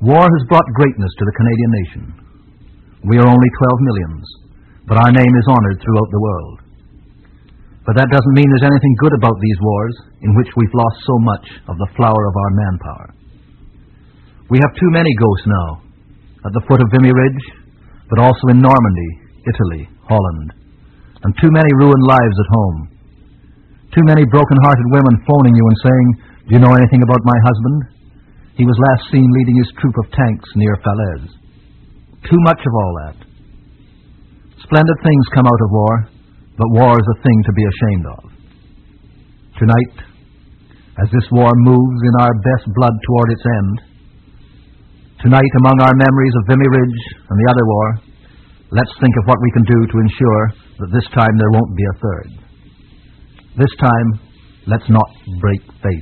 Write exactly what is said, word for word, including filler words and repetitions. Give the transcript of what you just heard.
War has brought greatness to the Canadian nation. We are only twelve millions, but our name is honored throughout the world. But that doesn't mean there's anything good about these wars in which we've lost so much of the flower of our manpower. We have too many ghosts now, at the foot of Vimy Ridge, but also in Normandy, Italy, Holland, and too many ruined lives at home. Too many broken-hearted women phoning you and saying, "Do you know anything about my husband? He was last seen leading his troop of tanks near Falaise." Too much of all that. Splendid things come out of war, but war is a thing to be ashamed of. Tonight, as this war moves in our best blood toward its end, tonight among our memories of Vimy Ridge and the other war, let's think of what we can do to ensure that this time there won't be a third. This time, let's not break faith.